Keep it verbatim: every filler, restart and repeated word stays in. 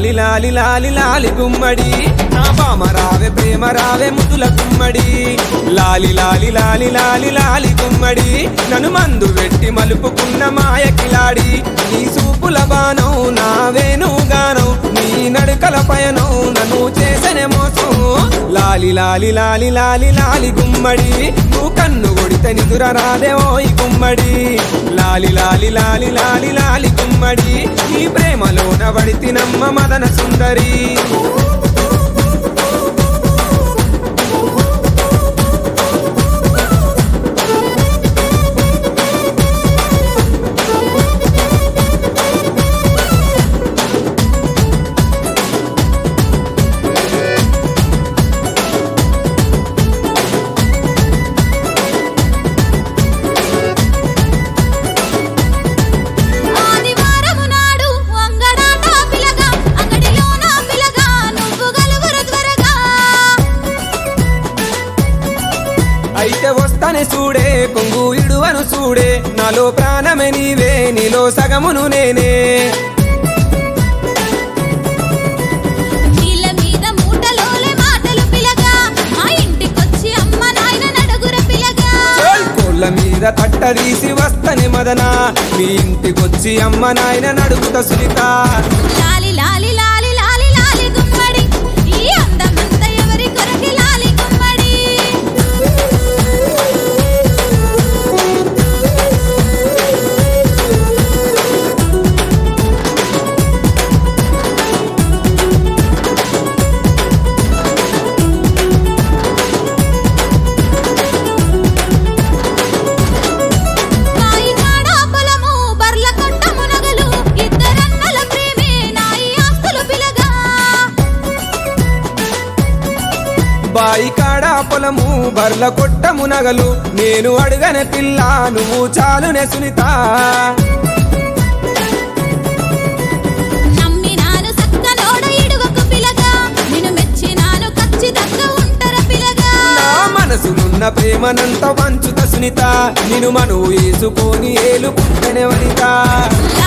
లాలి లాలి లాలి లాలి గుమ్మడి నా బామ రావే ప్రేమ రావే ముద్దుల గుమ్మడి లాలి లాలి లాలి లాలి లాలి గుమ్మడి నన్ను మందు పెట్టి మలుపుకున్న మాయ కిలాడి నీ సూపుల బాణం నా వేణుగానం నీ నడుకల పయనం నన్ను చేసనే మోసం లాలి లాలి లాలి లాలి లాలి గుమ్మడి నువ్వు కన్ను కొడితే నిదుర రాదే ఓయ్ గుమ్మడి లాలి లాలి లాలి లాలి లాలి గుమ్మడి ఈ ప్రేమలోన వడితినమ్మ మదన సుందరి అయితే వస్తానే చూడే కొంగు ఇడువను చూడే నాలో ప్రాణమే నీవే నీలో సగమును నేనే నీళ్ళ మీద మూటలోలే మాటలు పిలగా మా ఇంటికొచ్చి అమ్మ నాయన నడుగుర పిలగా కోళ్ళ మీద తట్టదీసి వస్తనే మదన మీ ఇంటికొచ్చి అమ్మ నాయన నడుగుత సునీత లాలి లాలి లాలి లాలి లాలి గుమ్మడి ఈ అందమంతా ఎవరి కొరకి లాలి గుమ్మడి బాయి కాడా పొలము బర్ల కొట్టము నగలు నేను అడుగనే పిల్ల నువ్వు చాలునే సునీత నమ్మినాను సక్కనోడ ఇడుగకు పిలగా నిన్ను మెచ్చినాను ఖచ్చితంగా ఉంటర పిలగా నా మనసునున్న ప్రేమనంత పంచుత సునీత నిన్ను మను వేసుకొని ఏలుకుంటనే వనిత